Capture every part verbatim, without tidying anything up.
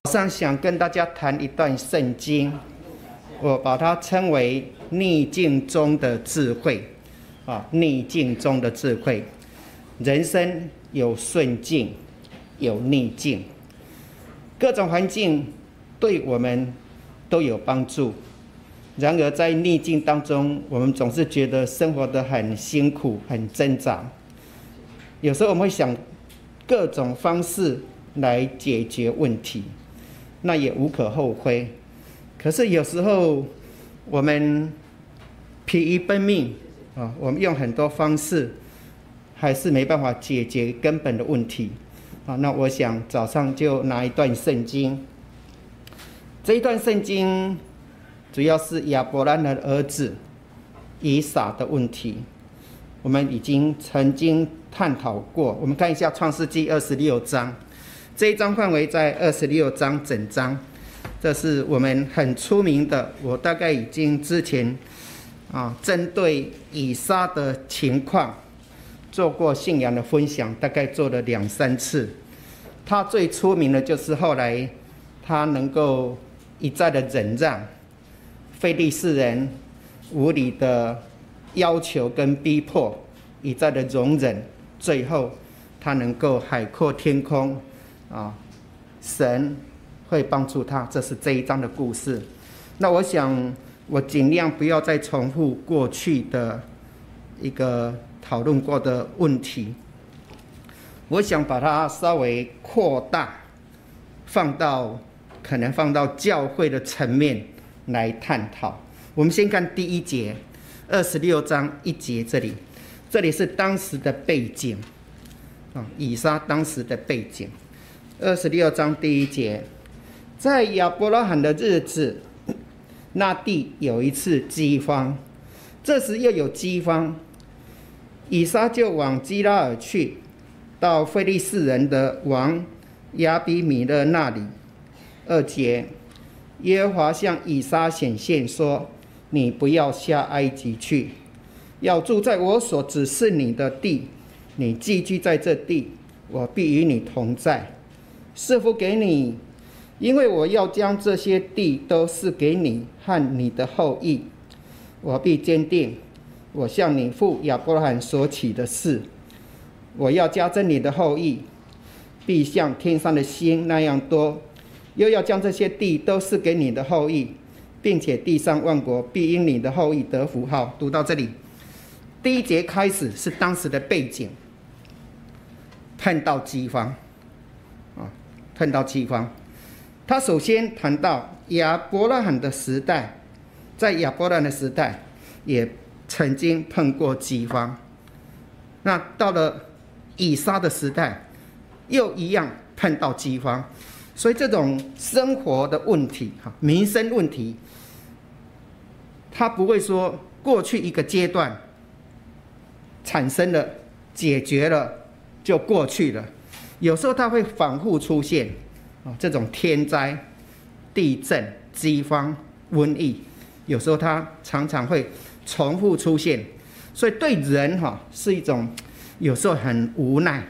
早上想跟大家谈一段圣经，我把它称为逆境中的智慧啊，逆境中的智慧。人生有顺境，有逆境，各种环境对我们都有帮助。然而在逆境当中，我们总是觉得生活得很辛苦，很挣扎。有时候我们会想各种方式来解决问题，那也无可厚非。可是有时候我们疲于奔命啊，我们用很多方式，还是没办法解决根本的问题啊。那我想早上就拿一段圣经，这一段圣经主要是亚伯兰的儿子以撒的问题，我们已经曾经探讨过。我们看一下创世纪二十六章，这一章范围在二十六章整章，这是我们很出名的。我大概已经之前啊，针对以撒的情况做过信仰的分享，大概做了两三次。他最出名的就是后来他能够一再的忍让非利士人无理的要求跟逼迫，一再的容忍，最后他能够海阔天空啊，神会帮助他，这是这一章的故事。那我想我尽量不要再重复过去的一个讨论过的问题，我想把它稍微扩大，放到可能放到教会的层面来探讨。我们先看第一节，二十六章一节，这里，这里是当时的背景啊，以撒当时的背景。二十六章第一节，在亚伯拉罕的日子，那地有一次饥荒，这时又有饥荒，以撒就往基拉尔去，到非利士人的王亚比米勒那里。二节，耶和华向以撒显现说：你不要下埃及去，要住在我所指示你的地。你寄居在这地，我必与你同在，赐福给你，因为我要将这些地都赐给你和你的后裔。我必坚定我向你父亚伯拉罕所起的事，我要加增你的后裔，必像天上的星那样多，又要将这些地都赐给你的后裔，并且地上万国必因你的后裔得福。好，读到这里，第一节开始是当时的背景，碰到饥荒啊，碰到饥荒。他首先谈到亚伯拉罕的时代，在亚伯拉罕的时代也曾经碰过饥荒。那到了以撒的时代，又一样碰到饥荒。所以这种生活的问题、民生问题，他不会说过去一个阶段产生了、解决了就过去了。有时候它会反复出现，这种天灾、地震、饥荒、瘟疫，有时候它常常会重复出现。所以对人哈是一种有时候很无奈。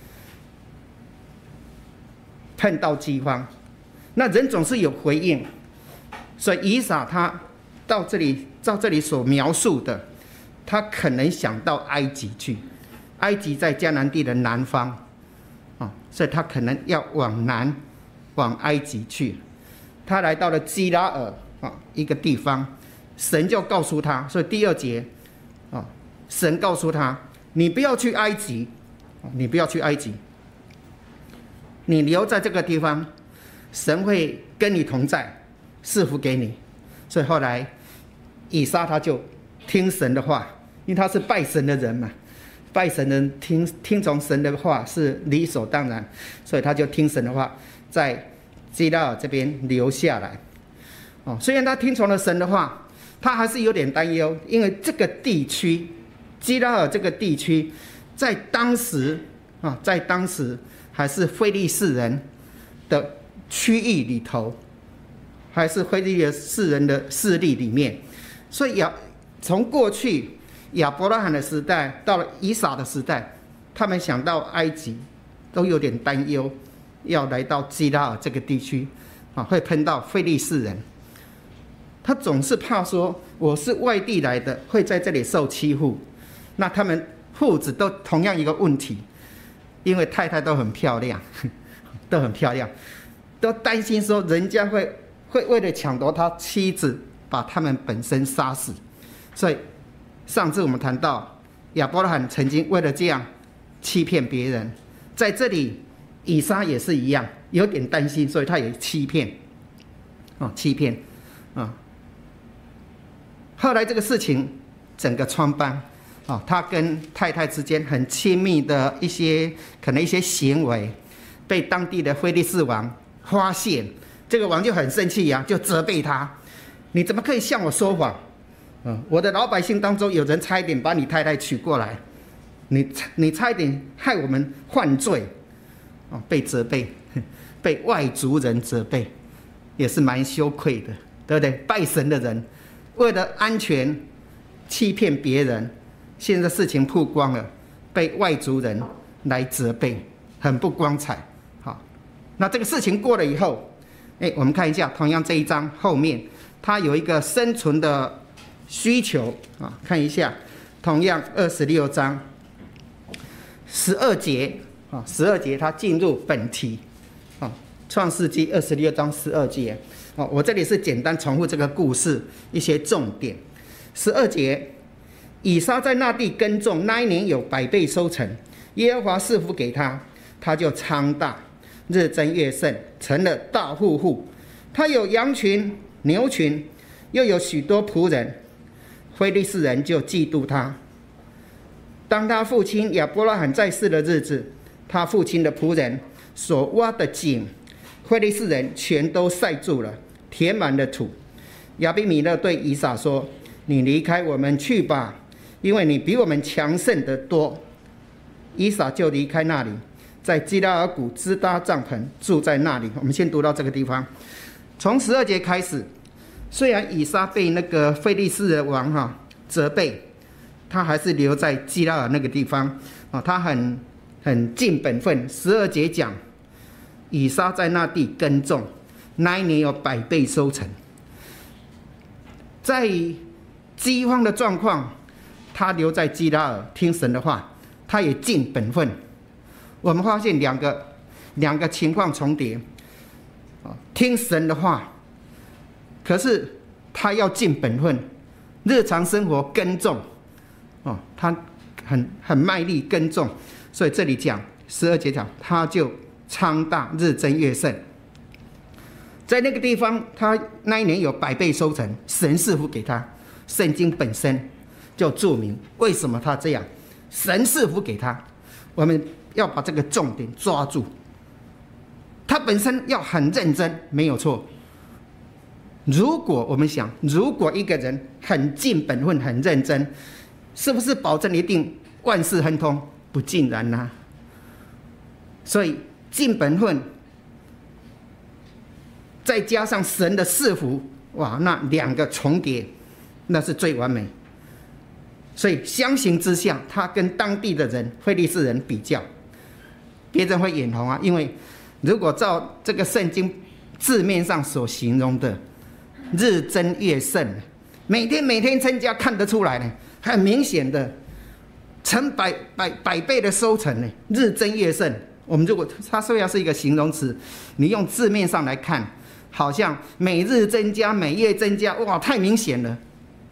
碰到饥荒，那人总是有回应，所以以撒他到这里，照这里所描述的，他可能想到埃及去，埃及在迦南地的南方，啊，所以他可能要往南，往埃及去。他来到了基拉尔啊一个地方，神就告诉他，所以第二节啊，神告诉他，你不要去埃及，你不要去埃及。你留在这个地方，神会跟你同在，赐福给你。所以后来以撒他就听神的话，因为他是拜神的人嘛，拜神的人听听从神的话是理所当然，所以他就听神的话，在基拉尔这边留下来。哦，虽然他听从了神的话，他还是有点担忧，因为这个地区，基拉尔这个地区，在当时啊，在当时。还是非利士人的区域里头，还是非利士人的势力里面，所以亚从过去亚伯拉罕的时代到了以撒的时代，他们想到埃及都有点担忧， 要来到基拉尔这个地区，啊，会碰到非利士人。他总是怕说我是外地来的，会在这里受欺负。那他们父子都同样一个问题，因为太太都很漂亮，都很漂亮，都担心说人家会会为了抢夺他妻子，把他们本身杀死。所以上次我们谈到亚伯拉罕曾经为了这样欺骗别人，在这里以撒也是一样，有点担心，所以他也欺骗，哦，欺骗，啊。后来这个事情整个穿帮，啊，他跟太太之间很亲密的一些可能一些行为，被当地的非利士王发现，这个王就很生气呀，就责备他，你怎么可以向我说谎？嗯，我的老百姓当中有人差一点把你太太娶过来，你你差一点害我们犯罪，哦，被责备，被外族人责备，也是蛮羞愧的，对不对？拜神的人为了安全欺骗别人，现在事情曝光了，被外族人来责备，很不光彩。好，那这个事情过了以后，哎，我们看一下，同样这一章后面，它有一个生存的需求啊，看一下，同样二十六章十二节啊，十二节它进入本题啊，创世纪二十六章十二节。哦，我这里是简单重复这个故事一些重点。十二节，以撒在那地耕种，那一年有百倍收成，耶和华赐福给他，他就昌大，日增月盛，成了大户户。他有羊群、牛群，又有许多仆人，非利士人就嫉妒他。当他父亲亚伯拉罕在世的日子，他父亲的仆人所挖的井，非利士人全都塞住了，填满了土。亚比米勒对以撒说：“你离开我们去吧，因为你比我们强盛得多。”以撒就离开那里，在基拉尔谷支搭帐篷，住在那里。我们先读到这个地方，从十二节开始。虽然以撒被那个非利士的王哈责备，他还是留在基拉尔那个地方啊，他很很尽本分。十二节讲，以撒在那地耕种，那一年有百倍收成。在饥荒的状况，他留在基拉尔听神的话，他也尽本分。我们发现两个两个情况重叠，听神的话，可是他要尽本分，日常生活耕种，哦，他很很卖力耕种，所以这里讲十二节讲，他就昌大，日增月盛。在那个地方，他那一年有百倍收成，神赐福给他。圣经本身就注明为什么他这样，神赐福给他。我们要把这个重点抓住，他本身要很认真，没有错。如果我们想，如果一个人很尽本分、很认真，是不是保证一定万事亨通？不尽然呐、啊。所以尽本分，再加上神的赐福，哇，那两个重叠，那是最完美。所以相形之下，他跟当地的人非利士人比较，别人会眼红啊，因为如果照这个圣经字面上所形容的日增月盛，每天每天增加，看得出来呢，很明显的成百百百倍的收成呢，日增月盛。我们如果它虽然是一个形容词，你用字面上来看，好像每日增加、每月增加，哇，太明显了。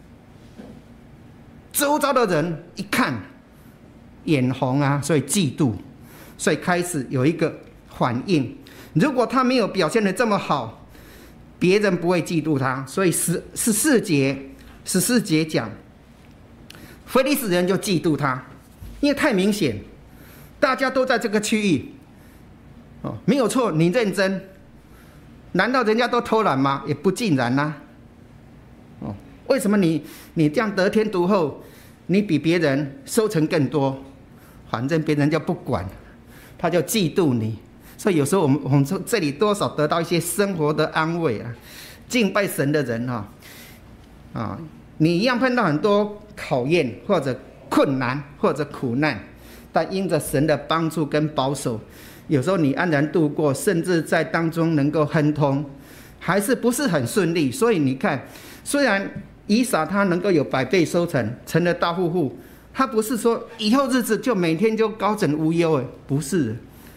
周遭的人一看眼红啊，所以嫉妒，所以开始有一个反应。如果他没有表现得这么好，别人不会嫉妒他。所以十十四节十四节讲，非利士人就嫉妒他，因为太明显，大家都在这个区域，哦，没有错，你认真，难道人家都偷懒吗？也不尽然呐、啊。哦，为什么你你这样得天独厚，你比别人收成更多？反正别人就不管，他就嫉妒你。所以有时候我们我们这里多少得到一些生活的安慰啊。敬拜神的人哈、啊，啊，你一样碰到很多考验或者困难或者苦难，但因着神的帮助跟保守， 有时候你安然度过，甚至在当中能够亨通，还是不是很顺利。所以你看，虽然以撒他能够有百倍收成，成了大户户，他不是说以后日子就每天就高枕无忧，哎，不是。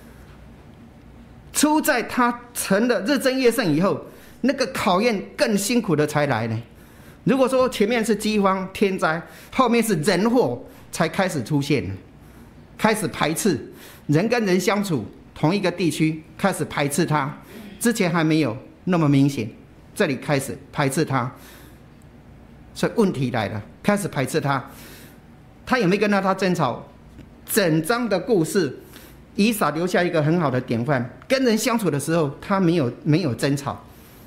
出在他成了日增月盛以后，那个考验更辛苦的才来呢。如果说前面是饥荒天灾，后面是人祸才开始出现，开始排斥人跟人相处，同一个地区开始排斥他，之前还没有那么明显，这里开始排斥他，所以问题来了，开始排斥他。他有没有跟他争吵？整章的故事，以撒留下一个很好的典范，跟人相处的时候，他没有没有争吵。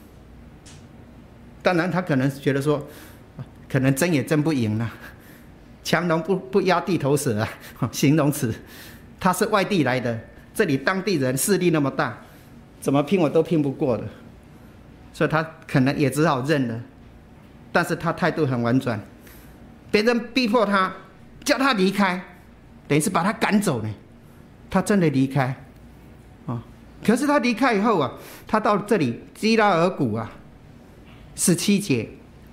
当然，他可能觉得说，可能争也争不赢了，强龙不不压地头蛇啊，形容词。他是外地来的，这里当地人势力那么大，怎么拼我都拼不过的，所以他可能也只好认了。但是他态度很婉转，别人逼迫他，叫他离开，等于是把他赶走呢。他真的离开，啊，可是他离开以后啊，他到这里基拉尔谷啊。十七节，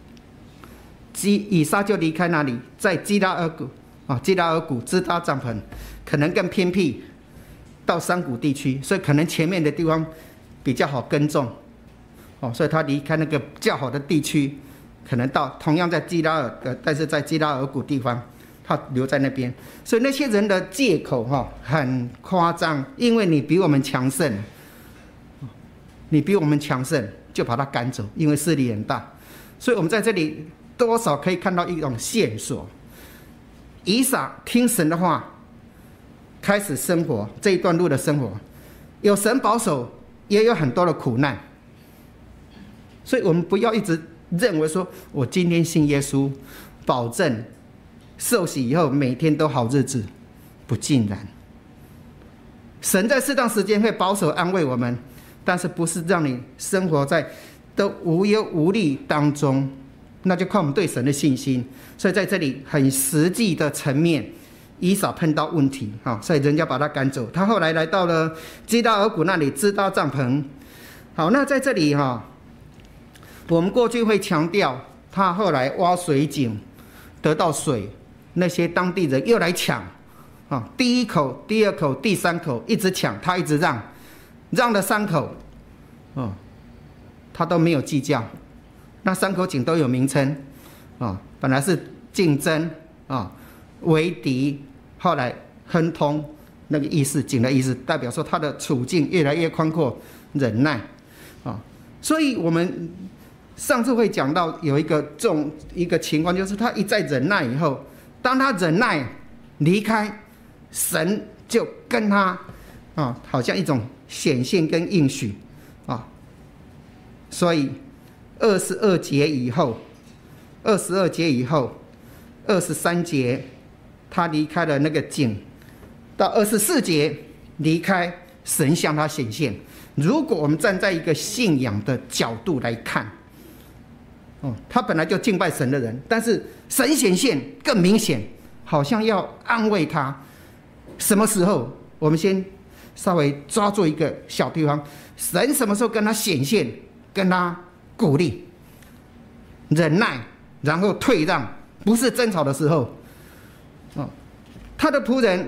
以撒就离开那里，在基拉尔谷啊，基拉尔谷支搭帐篷，可能更偏僻，到山谷地区，所以可能前面的地方比较好耕种，哦，所以他离开那个较好的地区，可能到同样在基拉尔的，但是在基拉尔谷地方，他留在那边，所以那些人的借口哈很夸张，因为你比我们强盛，你比我们强盛。就把他赶走，因为势力很大，所以我们在这里多少可以看到一种线索。以撒听神的话，开始生活这一段路的生活，有神保守，也有很多的苦难。所以我们不要一直认为说，我今天信耶稣，保证受洗以后每天都好日子，不尽然。神在适当时间会保守安慰我们。但是不是让你生活在都无忧无虑当中，那就靠我们对神的信心。所以在这里很实际的层面，以撒碰到问题，所以人家把他赶走。他后来来到了基拉尔谷那里支搭帐篷。好，那在这里哈，我们过去会强调，他后来挖水井得到水，那些当地人又来抢，第一口、第二口、第三口一直抢，他一直让。让了三口，哦，他都没有计较。那三口井都有名称，哦，本来是竞争啊、哦，为敌，后来亨通，那个意思，井的意思，代表说他的处境越来越宽阔，忍耐，啊、哦，所以我们上次会讲到有一个重一个情况，就是他一再忍耐以后，当他忍耐离开，神就跟他啊、哦，好像一种。显现跟应许啊，所以二十二节以后，二十二节以后，二十三节他离开了那个井，到二十四节离开，神向他显现。如果我们站在一个信仰的角度来看，哦，他本来就敬拜神的人，但是神显现更明显，好像要安慰他。什么时候？我们先。稍微抓住一个小地方，神什么时候跟他显现，跟他鼓励、忍耐，然后退让，不是争吵的时候。哦，他的仆人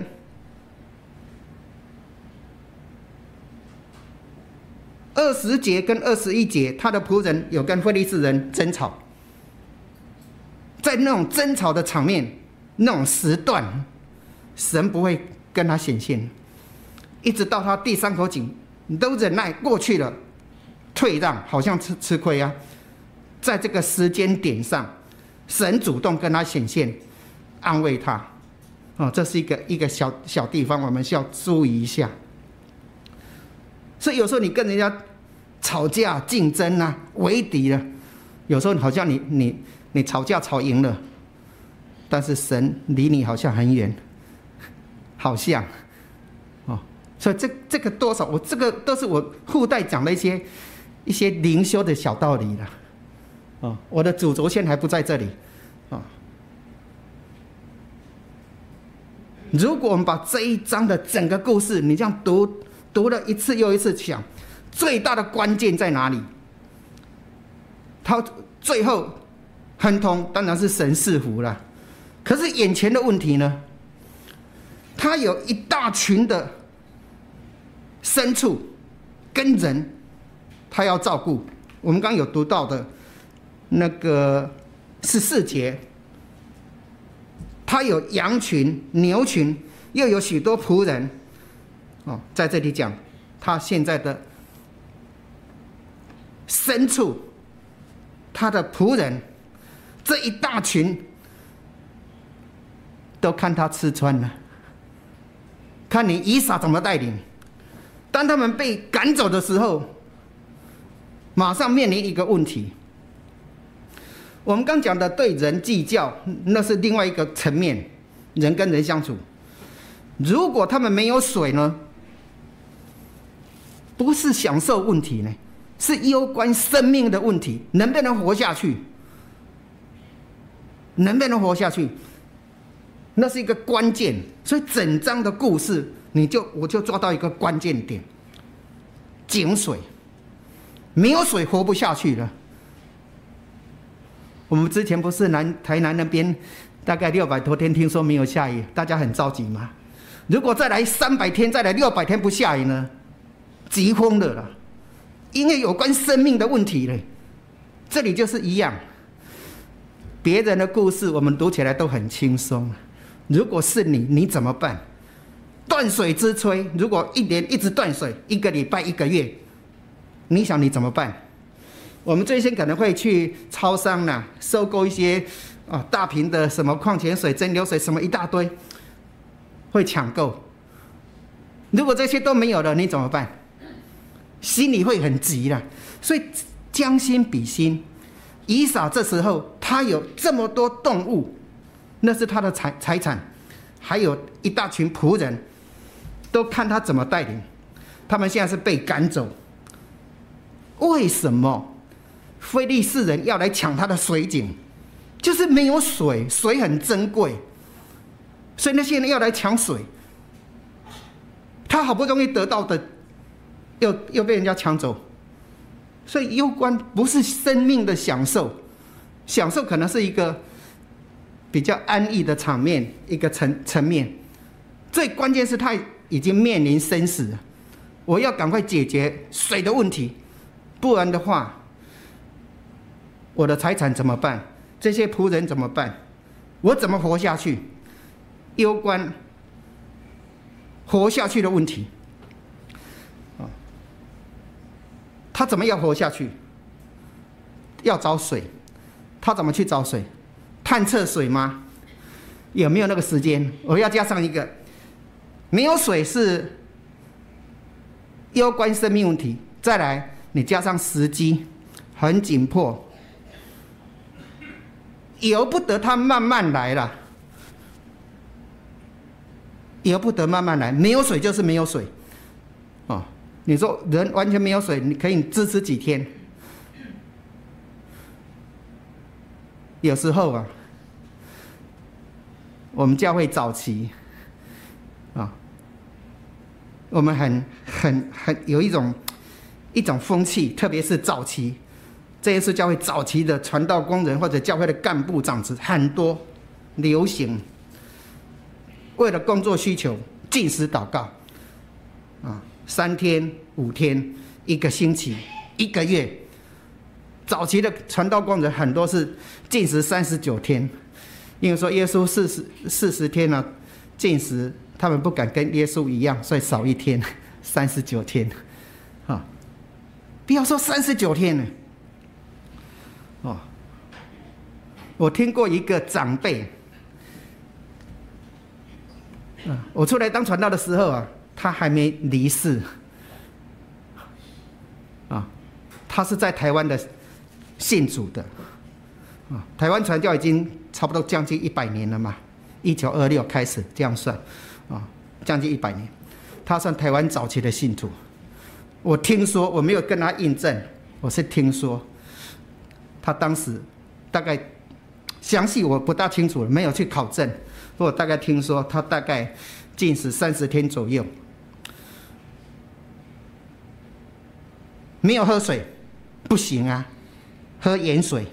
二十节跟二十一节，他的仆人有跟非利士人争吵，在那种争吵的场面、那种时段，神不会跟他显现。一直到他第三口井，你都忍耐过去了，退让，好像吃吃亏啊。在这个时间点上，神主动跟他显现，安慰他。哦，这是一个一个小小地方，我们需要注意一下。所以有时候你跟人家吵架、竞争啊、为敌了，有时候好像你你你吵架吵赢了，但是神离你好像很远，好像。所以这这个多少，我这个都是我附带讲的一些一些灵修的小道理了，哦，我的主轴线还不在这里，哦。如果我们把这一章的整个故事，你这样读读了一次又一次，想最大的关键在哪里？他最后亨通，当然是神赐福了。可是眼前的问题呢？他有一大群的牲畜跟人，他要照顾。我们刚刚有读到的那个十四节，他有羊群、牛群，又有许多仆人。哦，在这里讲他现在的牲畜，他的仆人，这一大群都看他吃穿了。看你以撒怎么带领。当他们被赶走的时候，马上面临一个问题。我们刚讲的对人计较，那是另外一个层面，人跟人相处。如果他们没有水呢？不是享受问题呢，是攸关生命的问题，能不能活下去？能不能活下去？那是一个关键，所以整章的故事，你就我就抓到一个关键点：井水，没有水活不下去了。我们之前不是南台南那边大概六百多天，听说没有下雨，大家很着急吗？如果再来三百天，再来六百天不下雨呢？急疯了啦！因为有关生命的问题嘞。这里就是一样，别人的故事我们读起来都很轻松。如果是你，你怎么办？断水之摧，如果一年一直断水，一个礼拜、一个月，你想你怎么办？我们最先可能会去超商啦，收购一些啊大瓶的什么矿泉水、蒸馏水，什么一大堆，会抢购。如果这些都没有了，你怎么办？心里会很急啦。所以将心比心，以撒这时候他有这么多动物。那是他的财财产，还有一大群仆人，都看他怎么带领。他们现在是被赶走，为什么非利士人要来抢他的水井？就是没有水，水很珍贵，所以那些人要来抢水。他好不容易得到的，又又被人家抢走，所以攸关不是生命的享受，享受可能是一个比较安逸的场面，一个层层面。最关键是他已经面临生死了，我要赶快解决水的问题，不然的话，我的财产怎么办？这些仆人怎么办？我怎么活下去？攸关活下去的问题。他怎么样活下去？要找水，他怎么去找水？探测水吗？有没有那个时间？我要加上一个，没有水是攸关生命问题。再来，你加上时机，很紧迫，由不得他慢慢来了，由不得慢慢来。没有水就是没有水，哦，你说人完全没有水，你可以支持几天？有时候啊，我们教会早期啊，我们很很很有一种一种风气，特别是早期，这也是教会早期的传道工人或者教会的干部长子很多流行，为了工作需求禁食祷告啊，三天、五天、一个星期、一个月。早期的传道工人很多是禁食三十九天，因为说耶稣四十四十天呢、啊、禁食，他们不敢跟耶稣一样，所以少一天，三十九天，啊，不要说三十九天呢，哦，我听过一个长辈，啊，我出来当传道的时候啊，他还没离世，啊，他是在台湾的。信主的，啊，台湾传教已经差不多将近一百年了嘛，一九二六开始这样算，啊，将近一百年，他算台湾早期的信徒。我听说，我没有跟他印证，我是听说，他当时大概详细我不大清楚了，没有去考证，我大概听说他大概禁食三十天左右。 没有喝水不行啊，喝盐水。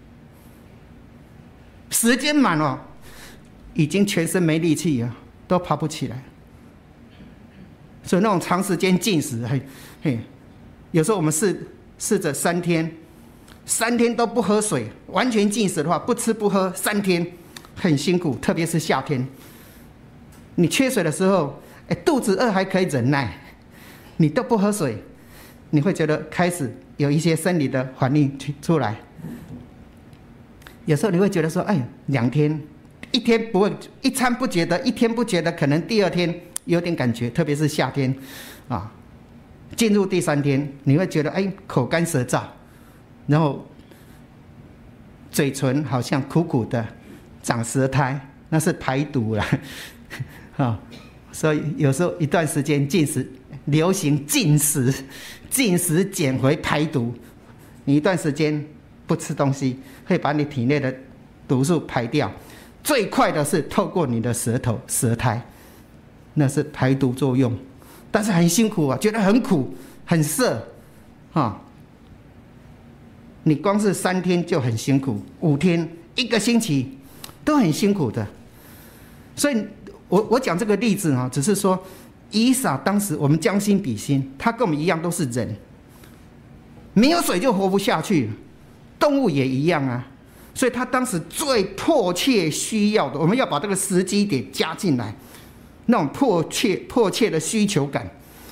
时间满了，已经全身没力气了，都爬不起来。所以那种长时间禁食，嘿，嘿，有时候我们试试着三天，三天都不喝水，完全禁食的话，不吃不喝三天，很辛苦，特别是夏天。你缺水的时候，哎，肚子饿还可以忍耐，你都不喝水，你会觉得开始有一些生理的反应出来。有时候你会觉得说，哎，两天，一天不会，一餐不觉得，一天不觉得，可能第二天有点感觉，特别是夏天，啊，进入第三天，你会觉得，哎，口干舌燥，然后嘴唇好像苦苦的，长舌苔，那是排毒了，啊，所以有时候一段时间禁食，流行禁食，禁食减肥排毒，你一段时间不吃东西，会把你体内的毒素排掉。最快的是透过你的舌头、舌苔，那是排毒作用，但是很辛苦啊，觉得很苦、很涩，啊！你光是三天就很辛苦，五天、一个星期都很辛苦的。所以我我讲这个例子啊，只是说以撒当时我们将心比心，他跟我们一样都是人，没有水就活不下去。动物也一样啊，所以他当时最迫切需要的，我们要把这个时机点加进来，那种迫切迫切的需求感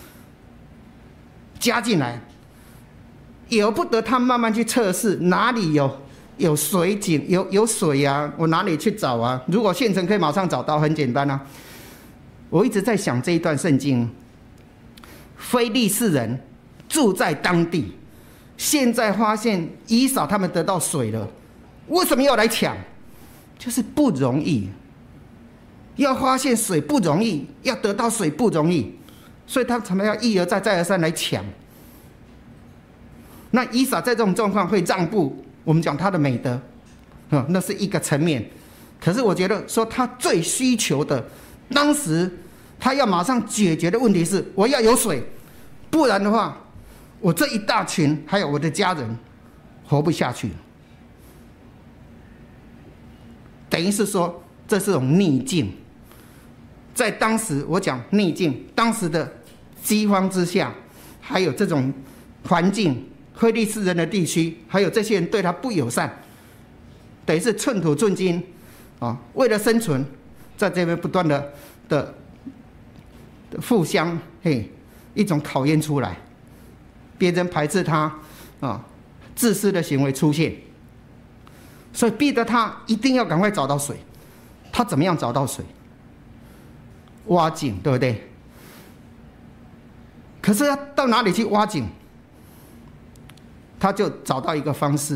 加进来，由不得他慢慢去测试哪里有有水井，有有水啊，我哪里去找啊？如果现成可以马上找到，很简单啊。我一直在想这一段圣经，非利士人住在当地。现在发现以扫他们得到水了，为什么要来抢？就是不容易，要发现水不容易，要得到水不容易，所以他们要一而再再而三来抢。那以扫在这种状况会让步，我们讲他的美德，那是一个层面。可是我觉得说他最需求的，当时他要马上解决的问题是，我要有水，不然的话，我这一大群还有我的家人活不下去了。等于是说这是种逆境，在当时我讲逆境，当时的饥荒之下，还有这种环境，非利士人的地区，还有这些人对他不友善，等于是寸土寸金啊，为了生存，在这边不断的的互相嘿一种考验出来。别人排斥他啊，自私的行为出现，所以逼得他一定要赶快找到水。他怎么样找到水？挖井，对不对？可是他到哪里去挖井？他就找到一个方式。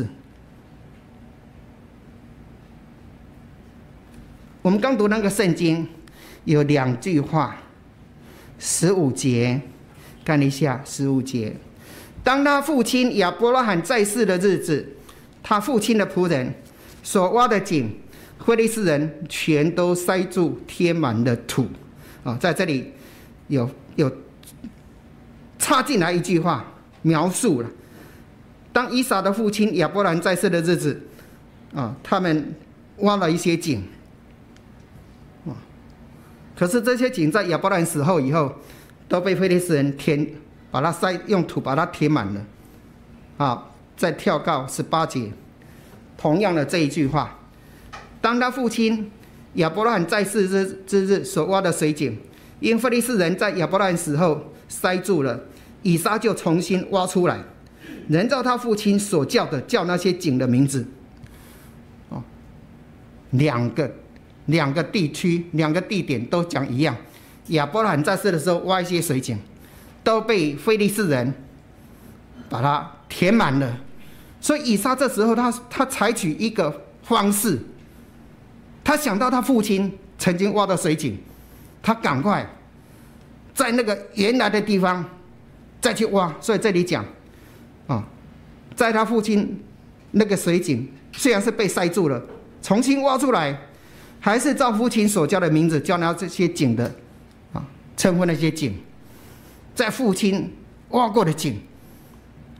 我们刚读那个圣经，有两句话，十五节，看一下十五节。当他父亲亚伯拉罕在世的日子，他父亲的仆人所挖的井，非利士人全都塞住，填满了土。啊，在这里有有插进来一句话，描述了当以撒的父亲亚伯兰在世的日子，啊，他们挖了一些井，啊，可是这些井在亚伯兰死后以后，都被非利士人填。把它塞用土把它填满了，啊！再跳到十八节，同样的这一句话，当他父亲亚伯拉罕在世之之日所挖的水井，因非利士人在亚伯拉罕死后塞住了，以撒就重新挖出来，人照他父亲所叫的叫那些井的名字。哦，两个两个地区两个地点都讲一样，亚伯拉罕在世的时候挖一些水井。都被非利士人把它填满了，所以以撒这时候他他采取一个方式，他想到他父亲曾经挖的水井，他赶快在那个原来的地方再去挖。所以这里讲啊，在他父亲那个水井虽然是被塞住了，重新挖出来，还是照父亲所叫的名字叫那这些井的啊，称呼那些井。在父亲挖过的井，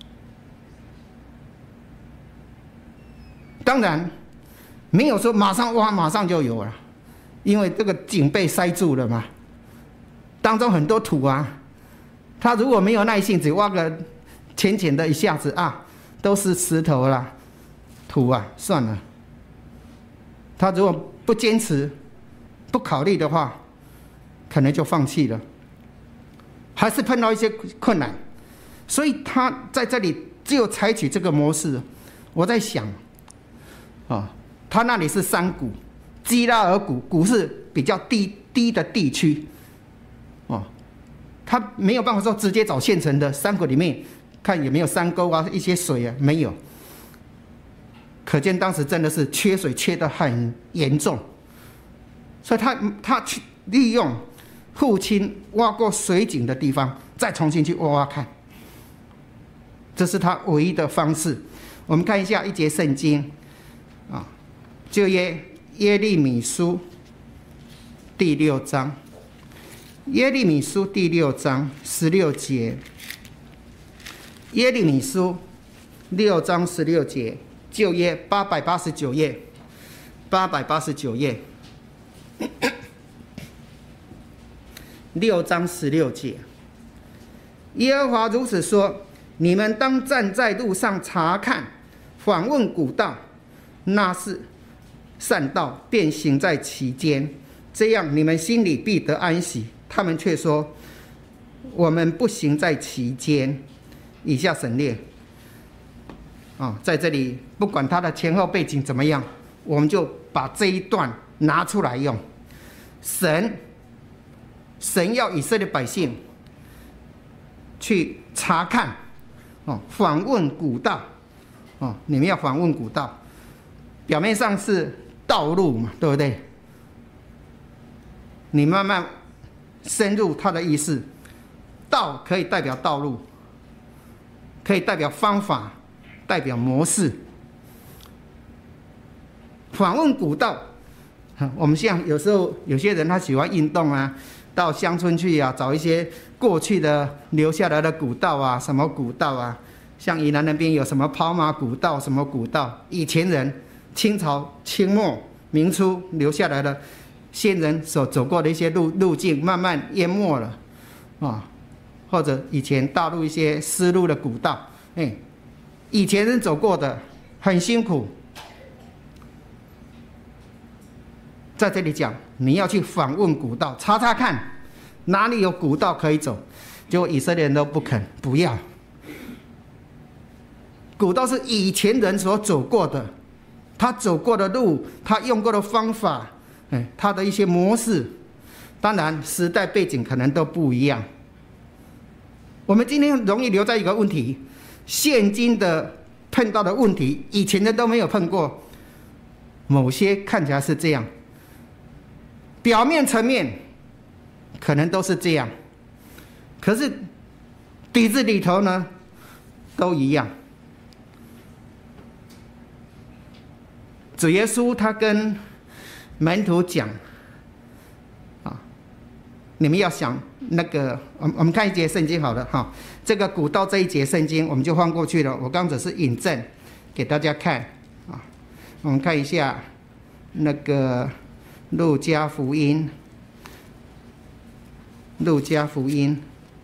当然没有说马上挖马上就有了，因为这个井被塞住了嘛，当中很多土啊，他如果没有耐性，只挖个浅浅的一下子啊，都是石头啦，土啊，算了。他如果不坚持、不考虑的话，可能就放弃了，还是碰到一些困难，所以他在这里只有采取这个模式。我在想，啊，他那里是山谷，基拉尔谷，谷是比较低低的地区，哦，他没有办法说直接找现成的山谷里面看有没有山沟啊，一些水啊，没有。可见当时真的是缺水缺得很严重，所以他他去利用父亲挖过水井的地方，再重新去挖挖看，这是他唯一的方式。我们看一下一节圣经啊，就耶耶利米书第六章，耶利米书第六章十六节，耶利米书六章十六节。旧约八百八十九页，八百八十九页，六章十六节。耶和华如此说：你们当站在路上查看，访问古道，那是善道，便行在其间。这样你们心里必得安息。他们却说：我们不行在其间。以下省略。哦，在这里不管它的前后背景怎么样，我们就把这一段拿出来用。神，神要以色列百姓去查看，哦，访问古道，哦，你们要访问古道，表面上是道路嘛，对不对？你慢慢深入它的意思，道可以代表道路，可以代表方法。代表模式，访问古道。我们像有时候有些人他喜欢运动啊，到乡村去啊，找一些过去的留下来的古道啊，什么古道啊，像宜兰那边有什么跑马古道，什么古道，以前人清朝、清末、明初留下来的先人所走过的一些路路径，慢慢淹没了啊，或者以前大陆一些丝路的古道，哎。以前人走过的很辛苦，在这里讲，你要去访问古道，查查看哪里有古道可以走。结果以色列人都不肯，不要。古道是以前人所走过的，他走过的路，他用过的方法，哎，他的一些模式，当然时代背景可能都不一样。我们今天容易留在一个问题。现今的碰到的问题，以前的都没有碰过。某些看起来是这样，表面层面可能都是这样，可是底子里头呢，都一样。主耶稣他跟门徒讲，啊，你们要想那个，我我们看一节圣经好了哈。这个古道这一节圣经我们就放过去了，我刚只是引证给大家看啊。我们看一下那个路加福音，路加福音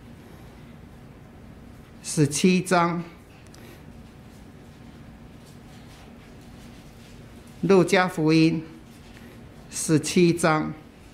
十七章，路加福音十七章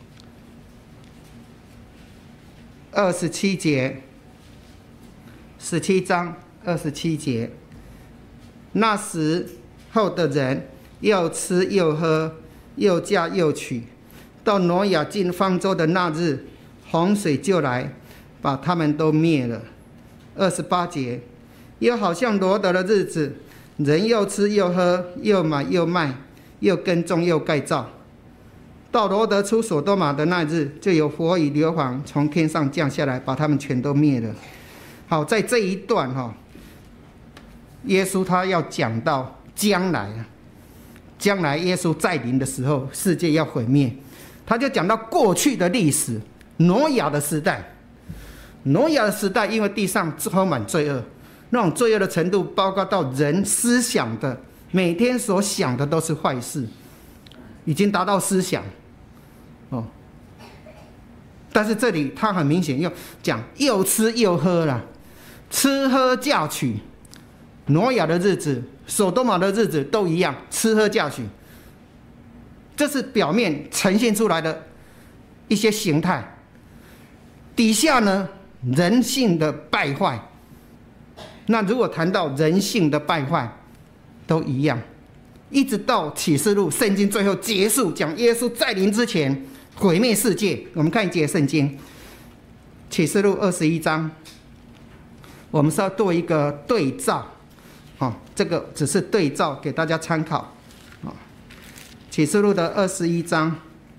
二十七节。十七章二十七节，那时候的人又吃又喝，又嫁又娶，到挪亚进方舟的那日，洪水就来，把他们都灭了。二十八节，又好像罗得的日子，人又吃又喝，又买又卖，又耕种又盖造。到罗得出所多玛的那日，就有火与硫磺从天上降下来，把他们全都灭了。好，在这一段哈，耶稣他要讲到将来啊，将来耶稣再临的时候，世界要毁灭，他就讲到过去的历史，挪亚的时代。挪亚的时代，因为地上充满罪恶，那种罪恶的程度，包括到人思想的每天所想的都是坏事，已经达到思想哦。但是这里他很明显又讲又吃又喝了，吃喝嫁娶。挪亚的日子、所多玛的日子都一样，吃喝嫁娶，这是表面呈现出来的一些形态。底下呢，人性的败坏。那如果谈到人性的败坏，都一样，一直到启示录，圣经最后结束，讲耶稣再临之前毁灭世界。我们看一节圣经，启示录二十一章，我们是要做一个对照。哦，这个只是对照给大家参考。哦，启示录的二十一章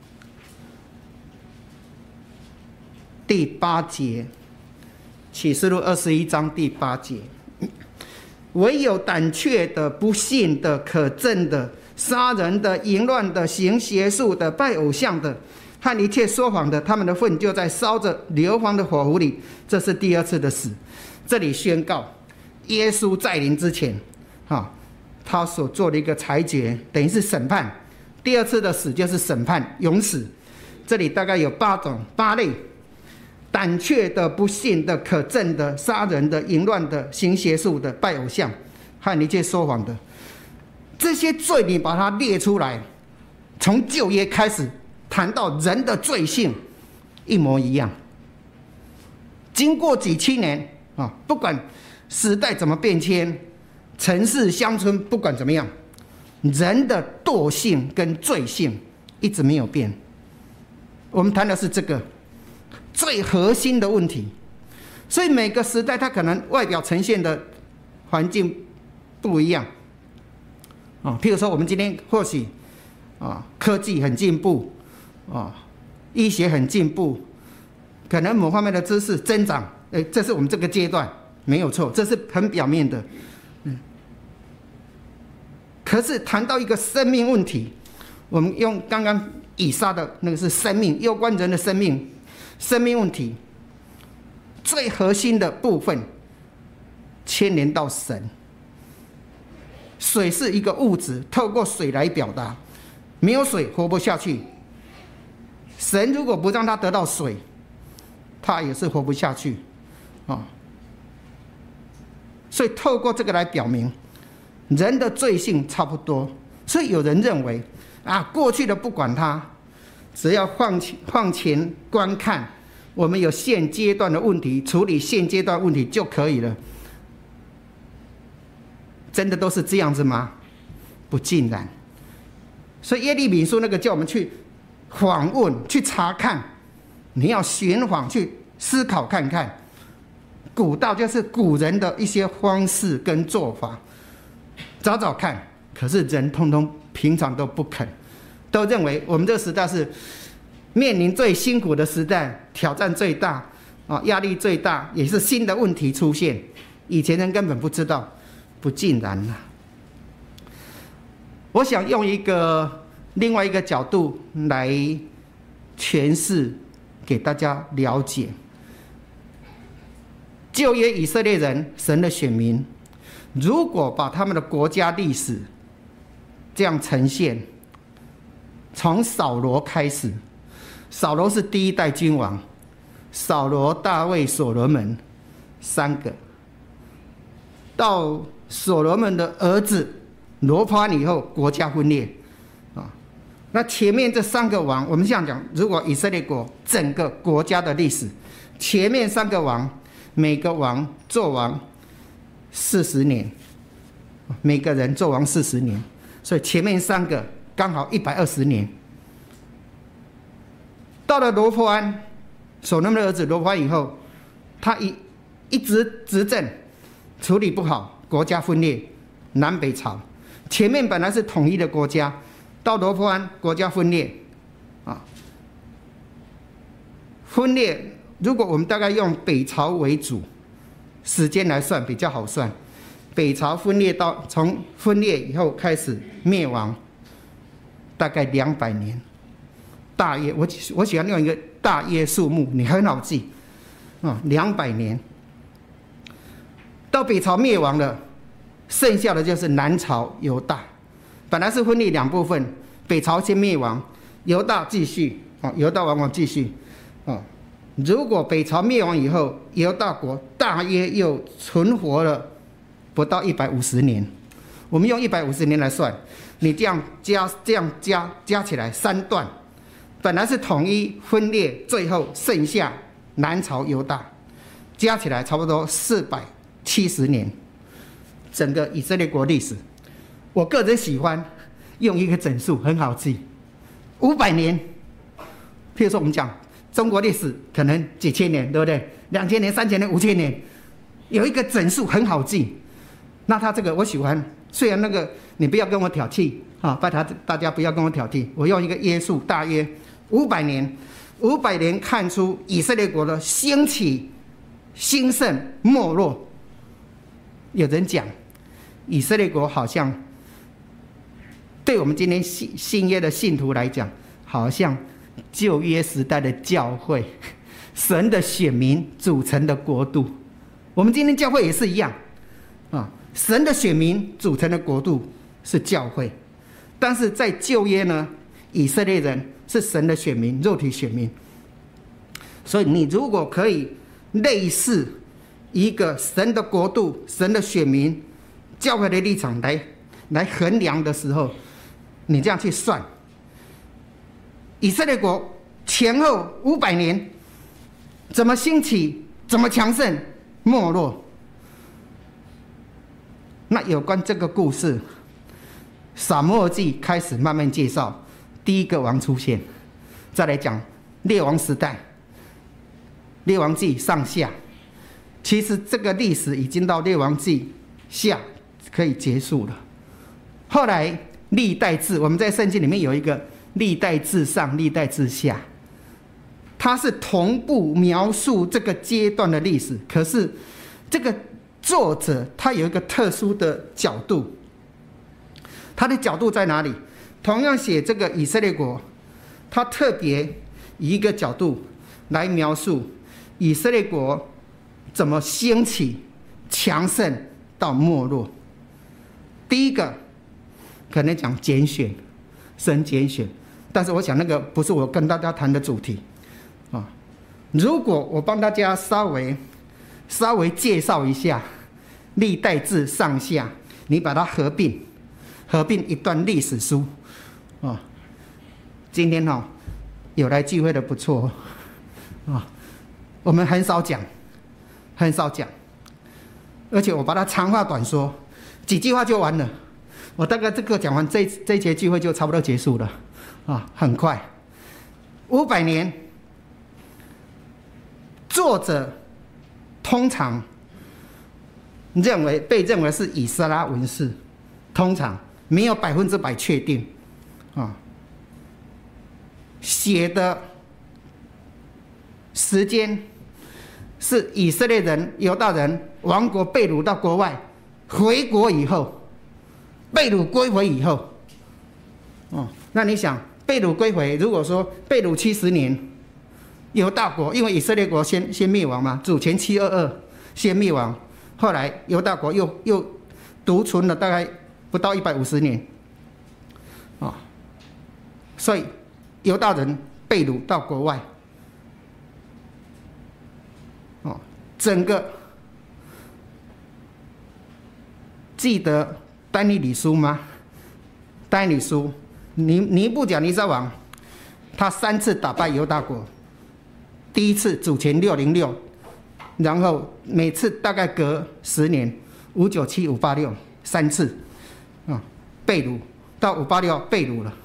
第八节，启示录二十一章第八节，唯有胆怯的、不信的、可憎的、杀人的、淫乱的、行邪术的、拜偶像的和一切说谎的，他们的粪就在烧着硫磺的火湖里。这是第二次的死。这里宣告耶稣再临之前，啊，他所做的一个裁决，等于是审判。第二次的死就是审判，永死。这里大概有八种八类：胆怯的、不信的、可憎的、杀人的、淫乱的、行邪术的、拜偶像和一切说谎的。这些罪你把它列出来，从旧约开始谈到人的罪性，一模一样。经过几千年啊，不管时代怎么变迁，城市乡村不管怎么样，人的惰性跟罪性一直没有变。我们谈的是这个最核心的问题。所以每个时代它可能外表呈现的环境不一样啊。譬如说我们今天或许啊科技很进步啊，医学很进步，可能某方面的知识增长，哎，这是我们这个阶段没有错，这是很表面的。嗯，可是谈到一个生命问题，我们用刚刚以撒的那个是生命，有关人的生命，生命问题最核心的部分牵连到神。水是一个物质，透过水来表达，没有水活不下去。神如果不让他得到水，他也是活不下去啊。所以透过这个来表明人的罪性差不多。所以有人认为啊，过去的不管它，只要放前放前观看，我们有现阶段的问题，处理现阶段问题就可以了。真的都是这样子吗？不尽然。所以耶利米书那个叫我们去访问、去查看，你要寻访去思考看看。古道就是古人的一些方式跟做法，找找看。可是人通通平常都不肯，都认为我们这个时代是面临最辛苦的时代，挑战最大啊，压力最大，也是新的问题出现。以前人根本不知道，不尽然啊。我想用一个另外一个角度来诠释，给大家了解。旧约以色列人，神的选民，如果把他们的国家历史这样呈现，从扫罗开始，扫罗是第一代君王，扫罗、大卫、所罗门三个，到所罗门的儿子罗波安以后，国家分裂啊。那前面这三个王，我们这样讲，如果以色列国整个国家的历史，前面三个王，每个王做王四十年，每个人做王四十年，所以前面三个刚好一百二十年。到了罗波安，所罗门的儿子罗波安以后，他一一直执政处理不好，国家分裂，南北朝。前面本来是统一的国家，到罗波安国家分裂，啊，分裂。如果我们大概用北朝为主，时间来算比较好算。北朝分裂到从分裂以后开始灭亡，大概两百年。大约我我喜欢用一个大约数目，你很好记啊，两百年。到北朝灭亡了，剩下的就是南朝犹大。 本来是分立两部分，北朝先灭亡，犹大继续，哦，犹大王国继续，哦，如果北朝灭亡以后，犹大国大约又存活了不到一百五十年。我们用一百五十年来算，你这样加这样加加起来三段，本来是统一分裂，最后剩下南朝犹大，加起来差不多四百七十年。整个以色列国历史，我个人喜欢用一个整数，很好记，五百年。譬如说我们讲中国历史可能几千年，对不对？两千年、三千年、五千年，有一个整数很好记。那他这个我喜欢，虽然那个你不要跟我挑剔啊，拜托大家不要跟我挑剔，我用一个约数，大约五百年，五百年看出以色列国的兴起、兴盛、没落。有人讲，以色列国好像对我们今天新新约的信徒来讲，好像旧约时代的教会，神的选民组成的国度。我们今天教会也是一样啊，神的选民组成的国度是教会，但是在旧约呢，以色列人是神的选民，肉体选民。所以你如果可以类似一个神的国度、神的选民、教会的立场来来衡量的时候，你这样去算，以色列国前后五百年怎么兴起，怎么强盛，没落。那有关这个故事，撒母耳记开始慢慢介绍第一个王出现，再来讲列王时代，列王记上下。其实这个历史已经到列王记下可以结束了。后来历代志，我们在圣经里面有一个历代志上、历代志下，它是同步描述这个阶段的历史。可是这个作者他有一个特殊的角度，他的角度在哪里？同样写这个以色列国，他特别以一个角度来描述以色列国怎么兴起、强盛到没落。第一个可能讲拣选，神拣选，但是我想那个不是我跟大家谈的主题啊。如果我帮大家稍微稍微介绍一下历代志上下，你把它合并合并一段历史书啊。今天哈、哦、有来聚会的不错啊，我们很少讲。很少讲，而且我把它长话短说，几句话就完了。我大概这个讲完，这这一节聚会就差不多结束了，啊，很快。五百年，作者通常认为被认为是以斯拉文士，通常没有百分之百确定，啊，写的时间。是以色列人、犹大人亡国被掳到国外，回国以后，被掳归回以后，哦，那你想被掳归回，如果说被掳七十年，犹大国因为以色列国先先灭亡嘛，主前七二二先灭亡，后来犹大国又又独存了大概不到一百五十年，啊、哦，所以犹大人被掳到国外。哦，整个记得但以理书吗？但以理书，尼尼布甲尼撒王，他三次打败犹大国。第一次主前六零六，然后每次大概隔十年，五九七、五八六三次，啊，被掳到五八六被掳了。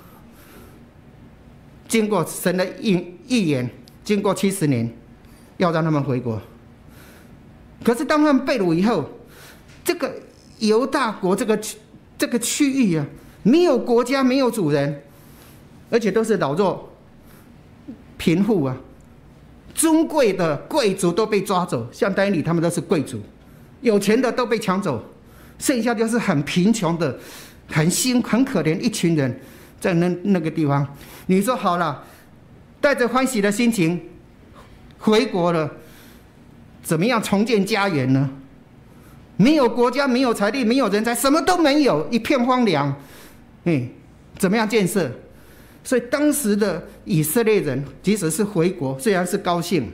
经过神的预预言，经过七十年。要让他们回国，可是当他们被掳以后，这个犹大国这个这个区域啊，没有国家，没有主人，而且都是老弱贫户啊，尊贵的贵族都被抓走，像但以理他们都是贵族，有钱的都被抢走，剩下就是很贫穷的、很辛很可怜一群人在那那个地方。你说好了，带着欢喜的心情。回国了，怎么样重建家园呢？没有国家，没有财力，没有人才，什么都没有，一片荒凉。 哎，怎么样建设？所以当时的以色列人，即使是回国，虽然是高兴，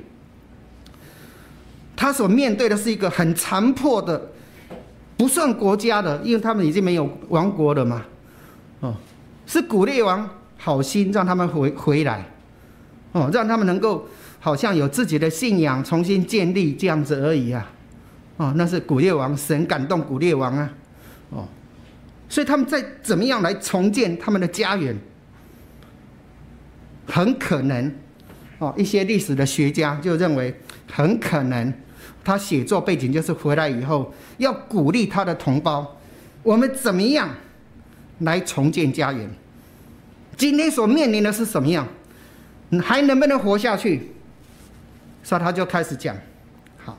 他所面对的是一个很残破的，不算国家的，因为他们已经没有王国了嘛。哦，是古列王好心让他们回回来，哦，让他们能够好像有自己的信仰，重新建立这样子而已啊。哦，那是古列王，神感动古列王啊。哦，所以他们在怎么样来重建他们的家园？很可能，哦，一些历史的学家就认为，很可能他写作背景就是回来以后要鼓励他的同胞，我们怎么样来重建家园？今天所面临的是什么样？还能不能活下去？所以他就开始讲，好，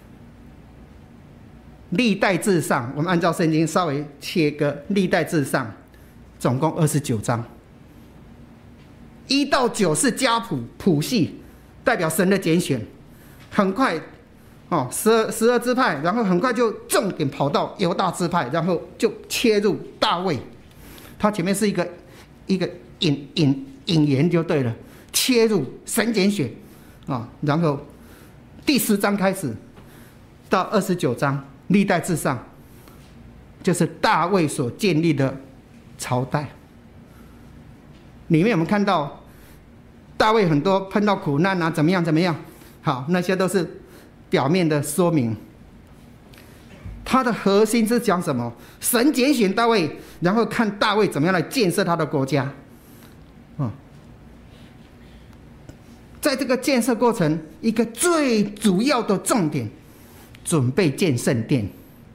历代志上，我们按照圣经稍微切割，历代志上总共二十九章。一到九是家谱谱系，代表神的拣选。很快，哦，十二十二支派，然后很快就重点跑到犹大支派，然后就切入大卫。他前面是一个一个引引引言就对了，切入神拣选啊，然后第十章开始到二十九章，历代志上就是大卫所建立的朝代。里面我们看到大卫很多碰到苦难啊，怎么样怎么样，好，那些都是表面的说明。他的核心是讲什么？神拣选大卫，然后看大卫怎么样来建设他的国家。嗯，在这个建设过程，一个最主要的重点，准备建圣殿。